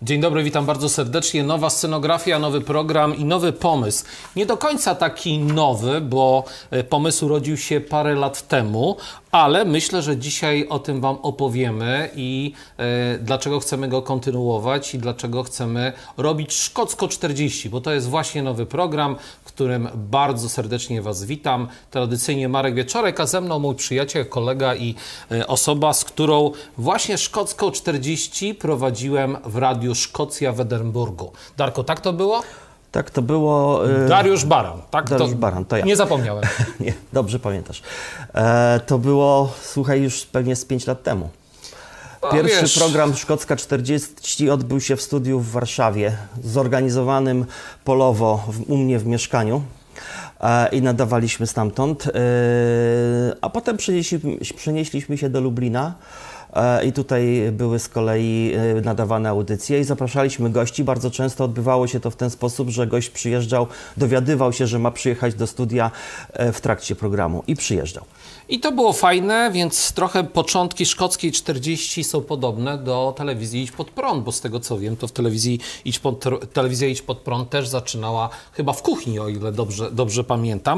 Dzień dobry, witam bardzo serdecznie. Nowa scenografia, nowy program i nowy pomysł. Nie do końca taki nowy, bo pomysł urodził się parę lat temu, ale myślę, że dzisiaj o tym Wam opowiemy i dlaczego chcemy go kontynuować i dlaczego chcemy robić Szkocko 40, bo to jest właśnie nowy program, w którym bardzo serdecznie Was witam. Tradycyjnie Marek Wieczorek, a ze mną mój przyjaciel, kolega i osoba, z którą właśnie Szkocko 40 prowadziłem w Radiu Szkocja w Edynburgu. Darko, tak to było? Tak to było. Dariusz Baran, tak? Dariusz Baran, to ja. Nie zapomniałem. Nie, dobrze pamiętasz. To było, słuchaj, już pewnie z 5 lat temu. Pierwszy program Szkocka 40 odbył się w studiu w Warszawie, zorganizowanym polowo u mnie w mieszkaniu i nadawaliśmy stamtąd. A potem przenieśliśmy się do Lublina. I tutaj były z kolei nadawane audycje i zapraszaliśmy gości. Bardzo często odbywało się to w ten sposób, że gość przyjeżdżał, dowiadywał się, że ma przyjechać do studia w trakcie programu i przyjeżdżał. I to było fajne, więc trochę początki Szkockiej 40 są podobne do telewizji Idź Pod Prąd, bo z tego co wiem, to w telewizja Idź Pod Prąd też zaczynała chyba w kuchni, o ile dobrze pamiętam.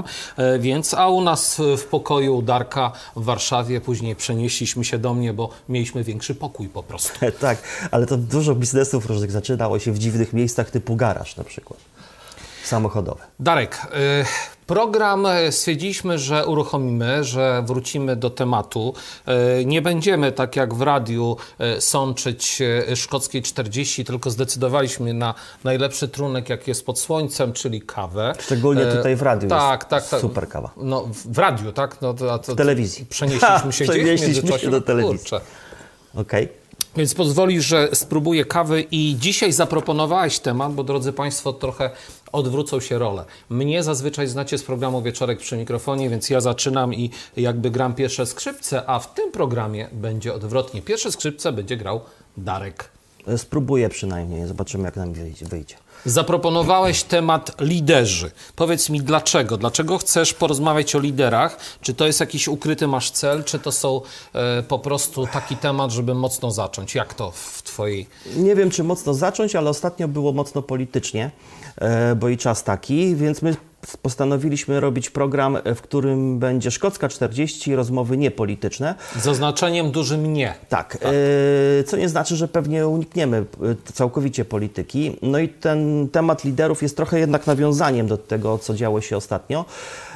A u nas w pokoju Darka w Warszawie, później przenieśliśmy się do mnie, bo mieliśmy większy pokój po prostu. Tak, ale to dużo biznesów różnych zaczynało się w dziwnych miejscach typu garaż na przykład. Samochodowe. Darek, program stwierdziliśmy, że uruchomimy, że wrócimy do tematu. Nie będziemy tak jak w radiu sączyć Szkockiej 40, tylko zdecydowaliśmy na najlepszy trunek, jak jest pod słońcem, czyli kawę. Szczególnie tutaj w radiu tak. Super kawa. No, w radiu, tak? No, w telewizji. Przenieśliśmy się Przenieśliśmy się do telewizji. Okej. Więc pozwolisz, że spróbuję kawy i dzisiaj zaproponowałeś temat, bo drodzy Państwo, trochę odwrócą się role. Mnie zazwyczaj znacie z programu Wieczorek przy mikrofonie, więc ja zaczynam i jakby gram pierwsze skrzypce, a w tym programie będzie odwrotnie. Pierwsze skrzypce będzie grał Darek. Spróbuję przynajmniej, zobaczymy jak nam wyjdzie. Zaproponowałeś temat liderzy. Powiedz mi dlaczego? Dlaczego chcesz porozmawiać o liderach? Czy to jest jakiś ukryty masz cel, czy to są po prostu taki temat, żeby mocno zacząć? Jak to w Twojej... Nie wiem, czy mocno zacząć, ale ostatnio było mocno politycznie, bo i czas taki, więc my postanowiliśmy robić program, w którym będzie Szkocka 40, rozmowy niepolityczne. Z zaznaczeniem dużym nie. Tak. Co nie znaczy, że pewnie unikniemy całkowicie polityki. No i ten temat liderów jest trochę jednak nawiązaniem do tego, co działo się ostatnio,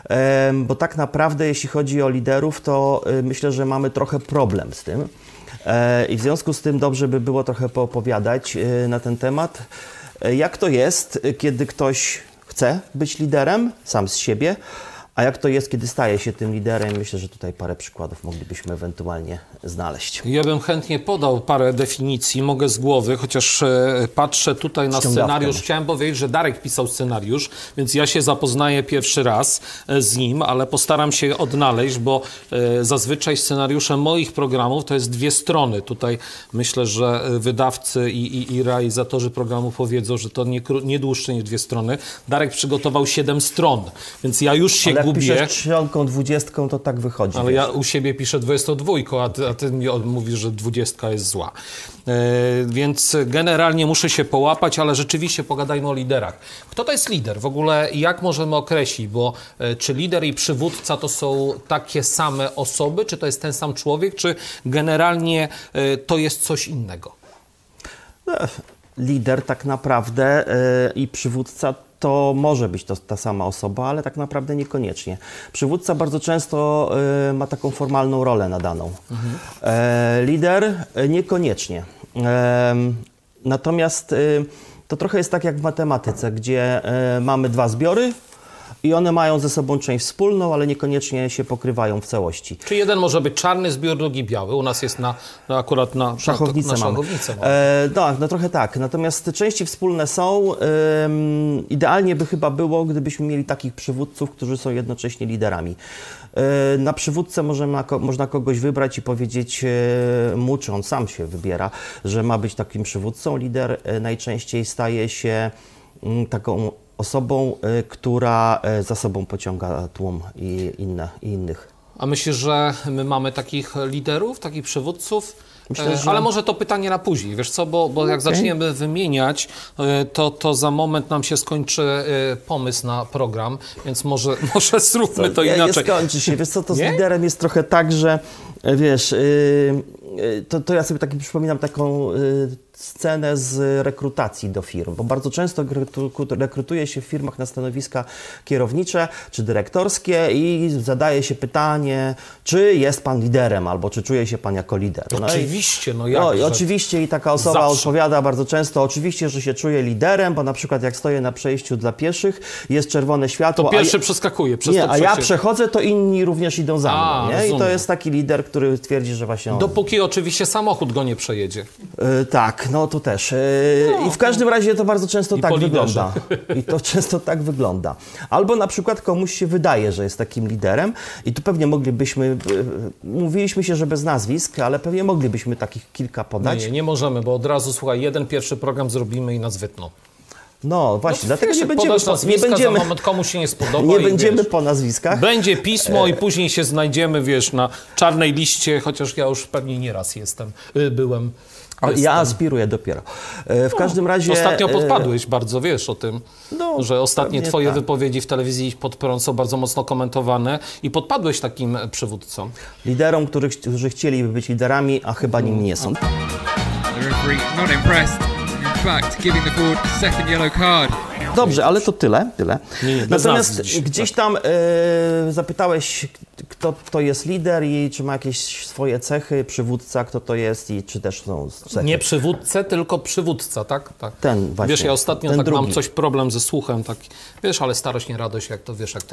bo tak naprawdę jeśli chodzi o liderów, to myślę, że mamy trochę problem z tym i w związku z tym dobrze by było trochę poopowiadać na ten temat. Jak to jest, kiedy ktoś chce być liderem sam z siebie, a jak to jest, kiedy staje się tym liderem? Myślę, że tutaj parę przykładów moglibyśmy ewentualnie znaleźć. Ja bym chętnie podał parę definicji, mogę z głowy, chociaż patrzę tutaj na scenariusz. Chciałem powiedzieć, że Darek pisał scenariusz, więc ja się zapoznaję pierwszy raz z nim, ale postaram się odnaleźć, bo zazwyczaj scenariusze moich programów to jest 2 strony. Tutaj myślę, że wydawcy i realizatorzy programu powiedzą, że to nie dłuższe niż 2 strony. Darek przygotował 7 stron, więc ja już się gubię. Piszesz 3, 20, to tak wychodzi. Ale wiesz. Ja u siebie piszę 22, a ty mi mówisz, że 20 jest zła. Więc generalnie muszę się połapać, ale rzeczywiście pogadajmy o liderach. Kto to jest lider? W ogóle jak możemy określić? Bo czy lider i przywódca to są takie same osoby? Czy to jest ten sam człowiek? Czy generalnie to jest coś innego? Lider tak naprawdę i przywódca to może być ta sama osoba, ale tak naprawdę niekoniecznie. Przywódca bardzo często ma taką formalną rolę nadaną. Lider niekoniecznie. Natomiast to trochę jest tak jak w matematyce, gdzie mamy 2 zbiory i one mają ze sobą część wspólną, ale niekoniecznie się pokrywają w całości. Czy jeden może być czarny zbiór, drugi biały? U nas jest akurat na szachownicę mamy. No trochę tak. Natomiast te części wspólne są. Idealnie by chyba było, gdybyśmy mieli takich przywódców, którzy są jednocześnie liderami. Na przywódcę można kogoś wybrać i powiedzieć mu, czy on sam się wybiera, że ma być takim przywódcą. Lider najczęściej staje się taką osobą, która za sobą pociąga tłum i innych. A myślisz, że my mamy takich liderów, takich przywódców? Myślę, że... Ale może to pytanie na później, wiesz co, bo jak zaczniemy wymieniać, to za moment nam się skończy pomysł na program, więc może zróbmy to inaczej. Nie skończy się, wiesz co, to z liderem jest trochę tak, że wiesz, to ja sobie przypominam taką scenę z rekrutacji do firm, bo bardzo często rekrutuje się w firmach na stanowiska kierownicze czy dyrektorskie i zadaje się pytanie, czy jest pan liderem, albo czy czuje się pan jako lider. Oczywiście, oczywiście i taka osoba odpowiada bardzo często, oczywiście, że się czuje liderem, bo na przykład jak stoję na przejściu dla pieszych, jest czerwone światło, to pierwszy przeskakuje przez to przejście. A ja przechodzę, to inni również idą za mną, nie? I to jest taki lider, który twierdzi, że właśnie on... Dopóki oczywiście samochód go nie przejedzie. Tak, no to też. I w każdym razie to bardzo często tak wygląda. I to często tak wygląda. Albo na przykład komuś się wydaje, że jest takim liderem i tu pewnie moglibyśmy, mówiliśmy się, że bez nazwisk, ale pewnie moglibyśmy takich kilka podać. Nie możemy, bo od razu, słuchaj, pierwszy program zrobimy i nas wytną. No właśnie, dlatego nie będziemy za moment komuś się nie spodoba. Nie będziemy po nazwiskach. Będzie pismo i później się znajdziemy, wiesz, na czarnej liście, chociaż ja już pewnie nieraz byłem. Ja aspiruję dopiero. W każdym razie... Ostatnio podpadłeś bardzo, wiesz o tym, że ostatnie twoje wypowiedzi w telewizji Pod Prąd są bardzo mocno komentowane i podpadłeś takim przywódcom. Liderom, którzy chcieliby być liderami, a chyba nim nie są. Dobrze, ale to tyle. Natomiast gdzieś tam zapytałeś, kto to jest lider i czy ma jakieś swoje cechy, przywódca, kto to jest i czy też są cechy. Nie przywódcę, tylko przywódca, tak? Ten właśnie. Wiesz, ja ostatnio mam coś problem ze słuchem, wiesz, ale starość, nie radość, jak to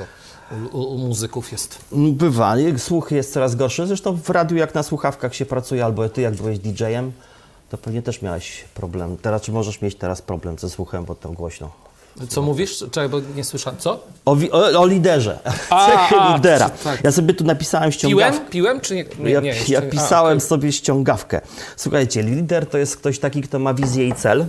u muzyków jest. Bywa, słuch jest coraz gorszy, zresztą w radiu jak na słuchawkach się pracuje, albo ty jak byłeś DJ-em, to pewnie też miałeś problem. Teraz czy możesz mieć teraz problem ze słuchem, bo to głośno. Co mówisz? Czekaj, bo nie słyszałem. Co? O liderze. Cechy lidera. Tak. Ja sobie tu napisałem ściągawkę. Piłem czy nie? Ja pisałem sobie ściągawkę. Słuchajcie, lider to jest ktoś taki, kto ma wizję i cel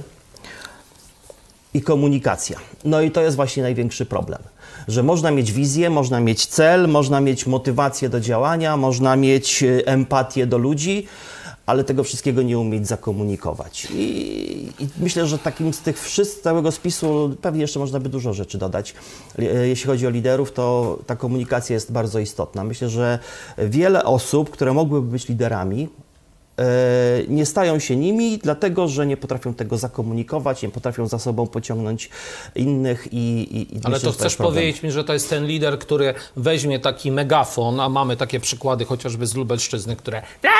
i komunikacja. No i to jest właśnie największy problem. Że można mieć wizję, można mieć cel, można mieć motywację do działania, można mieć empatię do ludzi, ale tego wszystkiego nie umieć zakomunikować. I myślę, że takim z tych całego spisu pewnie jeszcze można by dużo rzeczy dodać. Jeśli chodzi o liderów, to ta komunikacja jest bardzo istotna. Myślę, że wiele osób, które mogłyby być liderami, nie stają się nimi, dlatego że nie potrafią tego zakomunikować, nie potrafią za sobą pociągnąć innych Ale myślę, to chcesz powiedzieć mi, że to jest ten lider, który weźmie taki megafon, a mamy takie przykłady chociażby z Lubelszczyzny, które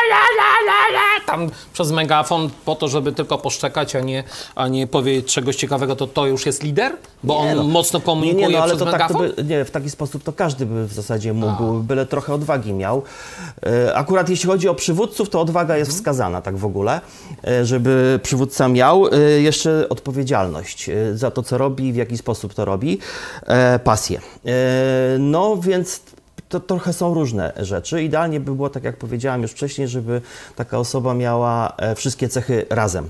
tam przez megafon po to, żeby tylko poszczekać, a nie powiedzieć czegoś ciekawego, to już jest lider? Bo on mocno komunikuje ale przez megafon? W taki sposób to każdy by w zasadzie mógł, byle trochę odwagi miał. Akurat jeśli chodzi o przywódców, to odwaga jest wskazana tak w ogóle, żeby przywódca miał jeszcze odpowiedzialność za to, co robi, w jaki sposób to robi, pasję. No więc to trochę są różne rzeczy. Idealnie by było, tak jak powiedziałem już wcześniej, żeby taka osoba miała wszystkie cechy razem.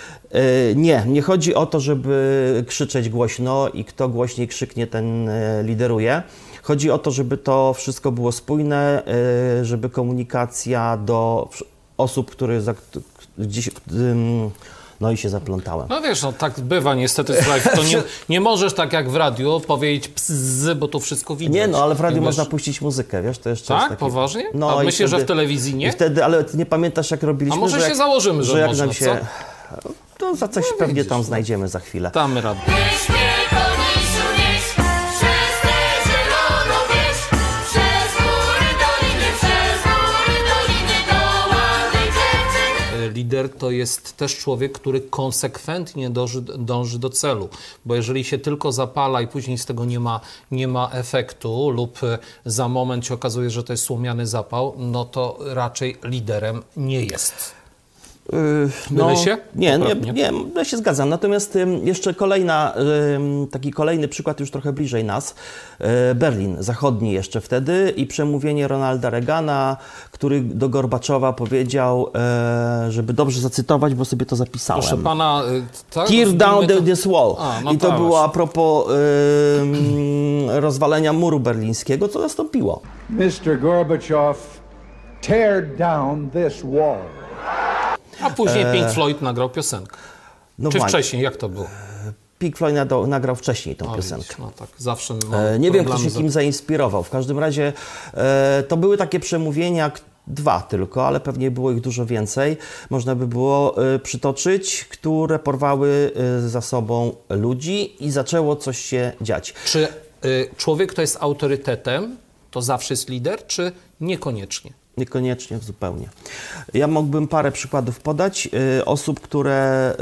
Nie chodzi o to, żeby krzyczeć głośno i kto głośniej krzyknie, ten lideruje. Chodzi o to, żeby to wszystko było spójne, żeby komunikacja do osób, które gdzieś... No i się zaplątałem. No wiesz, tak bywa niestety, to nie możesz tak jak w radiu powiedzieć psz, bo to wszystko widać. Nie, ale w radiu można puścić muzykę, wiesz, to jeszcze tak? jest takie... Poważnie? No, a myślę, że w telewizji nie? I wtedy, ale nie pamiętasz, jak robiliśmy, a może się założymy, że jak można, nam się... To za coś pewnie tam znajdziemy za chwilę. Damy radę. Lider to jest też człowiek, który konsekwentnie dąży do celu, bo jeżeli się tylko zapala i później z tego nie ma efektu lub za moment się okazuje, że to jest słomiany zapał, no to raczej liderem nie jest. Mylę się? Nie, ja się zgadzam. Natomiast jeszcze taki kolejny przykład już trochę bliżej nas. Berlin Zachodni jeszcze wtedy i przemówienie Ronalda Reagana, który do Gorbaczowa powiedział, żeby dobrze zacytować, bo sobie to zapisałem. Proszę pana... Tear down this wall. I to było a propos rozwalenia muru berlińskiego, co nastąpiło. Mr. Gorbachev, tear down this wall. A później Pink Floyd nagrał piosenkę. No Czy właśnie. wcześniej, jak to było? Pink Floyd nagrał wcześniej tą piosenkę. Widzisz, no tak, zawsze Nie wiem, kto się kim zainspirował. W każdym razie to były takie przemówienia, 2 tylko, ale pewnie było ich dużo więcej. Można by było przytoczyć, które porwały za sobą ludzi i zaczęło coś się dziać. Czy człowiek, kto jest autorytetem, to zawsze jest lider, czy niekoniecznie? Niekoniecznie, zupełnie. Ja mógłbym parę przykładów podać osób, które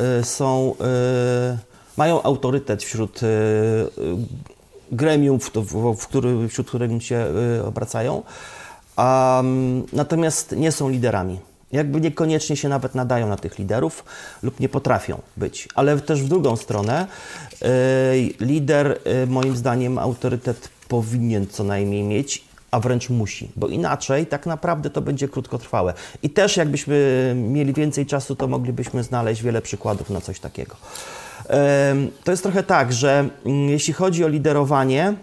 mają autorytet wśród gremium, wśród których się obracają, natomiast nie są liderami. Jakby niekoniecznie się nawet nadają na tych liderów lub nie potrafią być. Ale też w drugą stronę lider, moim zdaniem, autorytet powinien co najmniej mieć, a wręcz musi, bo inaczej tak naprawdę to będzie krótkotrwałe. I też jakbyśmy mieli więcej czasu, to moglibyśmy znaleźć wiele przykładów na coś takiego. To jest trochę tak, że jeśli chodzi o liderowanie,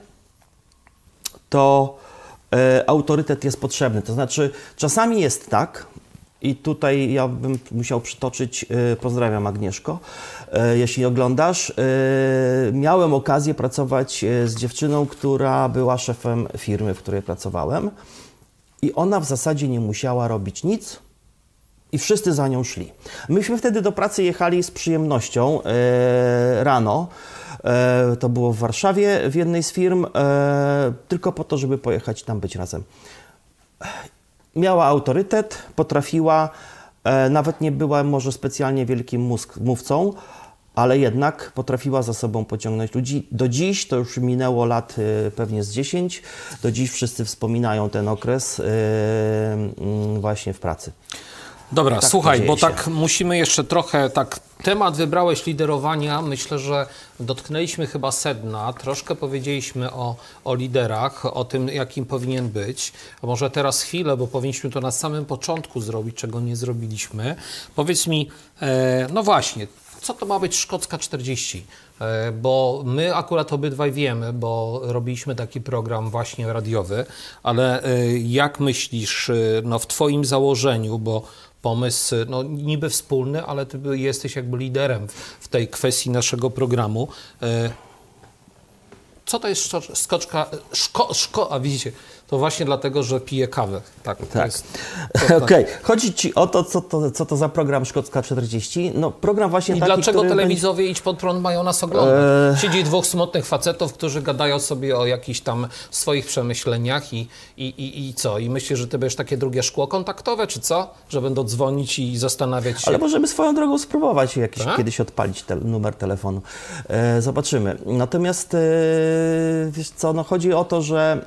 to autorytet jest potrzebny. To znaczy czasami jest tak, i tutaj ja bym musiał przytoczyć, pozdrawiam Agnieszko, jeśli oglądasz, miałem okazję pracować z dziewczyną, która była szefem firmy, w której pracowałem i ona w zasadzie nie musiała robić nic i wszyscy za nią szli. Myśmy wtedy do pracy jechali z przyjemnością rano, to było w Warszawie w jednej z firm, tylko po to, żeby pojechać tam być razem. Miała autorytet, potrafiła, nawet nie była może specjalnie wielkim mówcą, ale jednak potrafiła za sobą pociągnąć ludzi. Do dziś, to już minęło lat pewnie z 10, do dziś wszyscy wspominają ten okres właśnie w pracy. Dobra, Tak słuchaj, bo się. tak musimy jeszcze trochę, temat wybrałeś liderowania, myślę, że dotknęliśmy chyba sedna, troszkę powiedzieliśmy o liderach, o tym, jakim powinien być. A może teraz chwilę, bo powinniśmy to na samym początku zrobić, czego nie zrobiliśmy. Powiedz mi, no właśnie, co to ma być Szkocka 40? Bo my akurat obydwaj wiemy, bo robiliśmy taki program właśnie radiowy, ale jak myślisz, no w Twoim założeniu, bo pomysł, no niby wspólny, ale ty jesteś jakby liderem w tej kwestii naszego programu. Co to jest a widzicie, to właśnie dlatego, że piję kawę. Tak. Okej. Chodzi Ci o to, co to za program Szkocka 40? No program właśnie i taki, dlaczego który telewizowie Idź Pod Prąd mają nas oglądać? Siedzi 2 smutnych facetów, którzy gadają sobie o jakichś tam swoich przemyśleniach i co? I myślisz, że ty będziesz takie drugie szkło kontaktowe, czy co? Że będą dzwonić i zastanawiać się? Ale możemy swoją drogą spróbować kiedyś odpalić numer telefonu. Zobaczymy. Natomiast wiesz co, no chodzi o to, że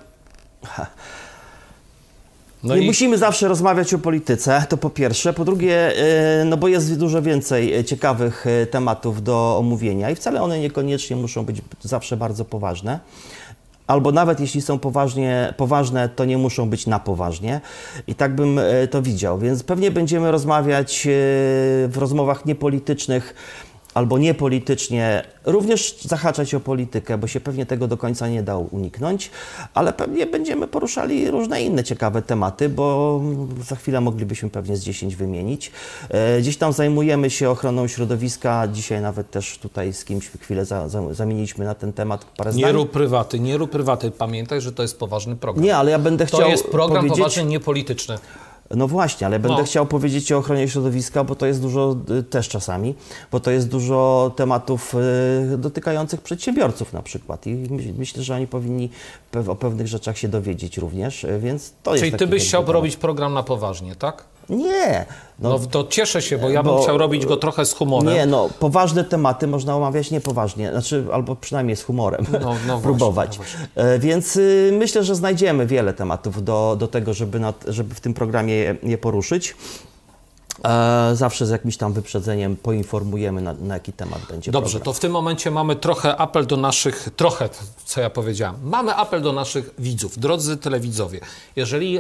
nie musimy zawsze rozmawiać o polityce, to po pierwsze. Po drugie, no bo jest dużo więcej ciekawych tematów do omówienia i wcale one niekoniecznie muszą być zawsze bardzo poważne. Albo nawet jeśli są poważne, to nie muszą być na poważnie. I tak bym to widział. Więc pewnie będziemy rozmawiać w rozmowach niepolitycznych albo niepolitycznie, również zahaczać o politykę, bo się pewnie tego do końca nie da uniknąć, ale pewnie będziemy poruszali różne inne ciekawe tematy, bo za chwilę moglibyśmy pewnie z 10 wymienić. Gdzieś tam zajmujemy się ochroną środowiska, dzisiaj nawet też tutaj z kimś chwilę zamieniliśmy na ten temat parę zdań. Nie rób prywaty, pamiętaj, że to jest poważny program. Nie, ale ja będę chciał To jest program powiedzieć... poważny, niepolityczny. No właśnie, ale będę chciał powiedzieć o ochronie środowiska, bo to jest dużo też czasami, bo to jest dużo tematów dotykających przedsiębiorców na przykład i myślę, że oni powinni o pewnych rzeczach się dowiedzieć również, więc to jest. Czyli ty byś chciał robić program na poważnie, tak? Nie. No to cieszę się, bo ja bym chciał robić go trochę z humorem. Nie, no poważne tematy można omawiać niepoważnie, znaczy albo przynajmniej z humorem próbować. Właśnie. Więc myślę, że znajdziemy wiele tematów do tego, żeby w tym programie je poruszyć. Zawsze z jakimś tam wyprzedzeniem poinformujemy, na jaki temat będzie Dobrze, program. to w tym momencie mamy trochę apel do naszych, co ja powiedziałem, mamy apel do naszych widzów. Drodzy telewidzowie, jeżeli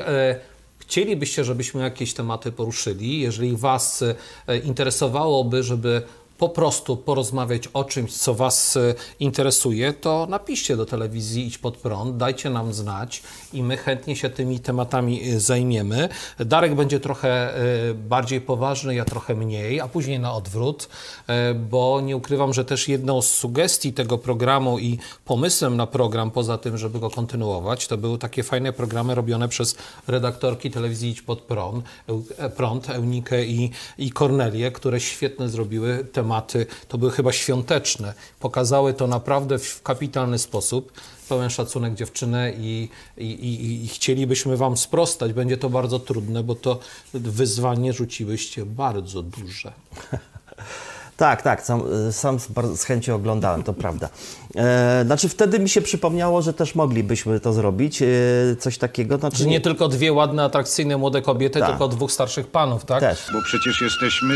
chcielibyście, żebyśmy jakieś tematy poruszyli, jeżeli Was interesowałoby, żeby po prostu porozmawiać o czymś, co Was interesuje, to napiszcie do telewizji Idź Pod Prąd, dajcie nam znać i my chętnie się tymi tematami zajmiemy. Darek będzie trochę bardziej poważny, ja trochę mniej, a później na odwrót, bo nie ukrywam, że też jedną z sugestii tego programu i pomysłem na program, poza tym, żeby go kontynuować, to były takie fajne programy robione przez redaktorki telewizji Idź Pod Prąd, Eunikę i Kornelię, które świetne zrobiły tematy, to były chyba świąteczne. Pokazały to naprawdę w kapitalny sposób. Pełen szacunek dziewczyny i chcielibyśmy Wam sprostać. Będzie to bardzo trudne, bo to wyzwanie rzuciłyście bardzo duże. Tak, sam z chęcią oglądałem, to prawda. Znaczy wtedy mi się przypomniało, że też moglibyśmy to zrobić, coś takiego. Znaczy nie tylko dwie ładne, atrakcyjne młode kobiety, tak. tylko dwóch starszych panów, tak? Też. Bo przecież jesteśmy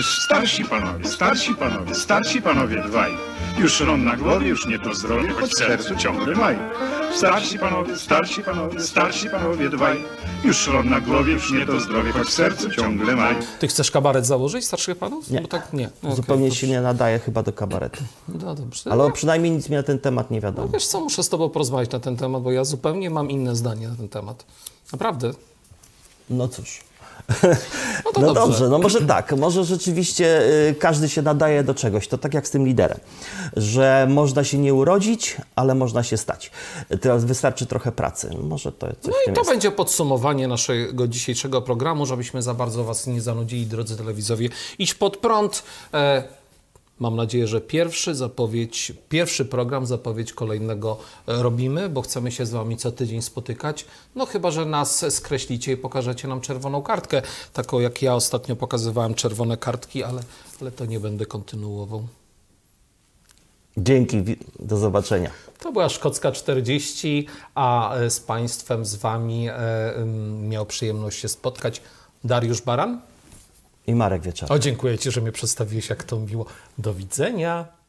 starsi panowie dwaj. Już ron na głowie, już nie to zdrowie, choć w sercu ciągle maj. Starsi panowie dwaj. Już ron na głowie, już nie to zdrowie, choć w sercu ciągle maj. Ty chcesz kabaret założyć, starszych panów? Nie. Bo tak nie. Okay, zupełnie się nie nadaje chyba do kabaretu. No dobrze. Ale przynajmniej nic mi na ten temat nie wiadomo. No wiesz co, muszę z Tobą porozmawiać na ten temat, bo ja zupełnie mam inne zdanie na ten temat. Naprawdę. No cóż. No to no dobrze, no może tak, może rzeczywiście każdy się nadaje do czegoś, to tak jak z tym liderem, że można się nie urodzić, ale można się stać. Teraz wystarczy trochę pracy, może to coś No w tym i to jest. będzie podsumowanie naszego dzisiejszego programu, żebyśmy za bardzo Was nie zanudzili, drodzy telewizowie. Idź Pod Prąd. Mam nadzieję, że pierwszy program, zapowiedź kolejnego robimy, bo chcemy się z Wami co tydzień spotykać. No chyba, że nas skreślicie i pokażecie nam czerwoną kartkę, taką jak ja ostatnio pokazywałem czerwone kartki, ale to nie będę kontynuował. Dzięki, do zobaczenia. To była Szkocka 40, a z Państwem, z Wami miał przyjemność się spotkać Dariusz Baran I Marek Wieczorek. O, dziękuję Ci, że mnie przedstawiłeś, jak to miło. Do widzenia.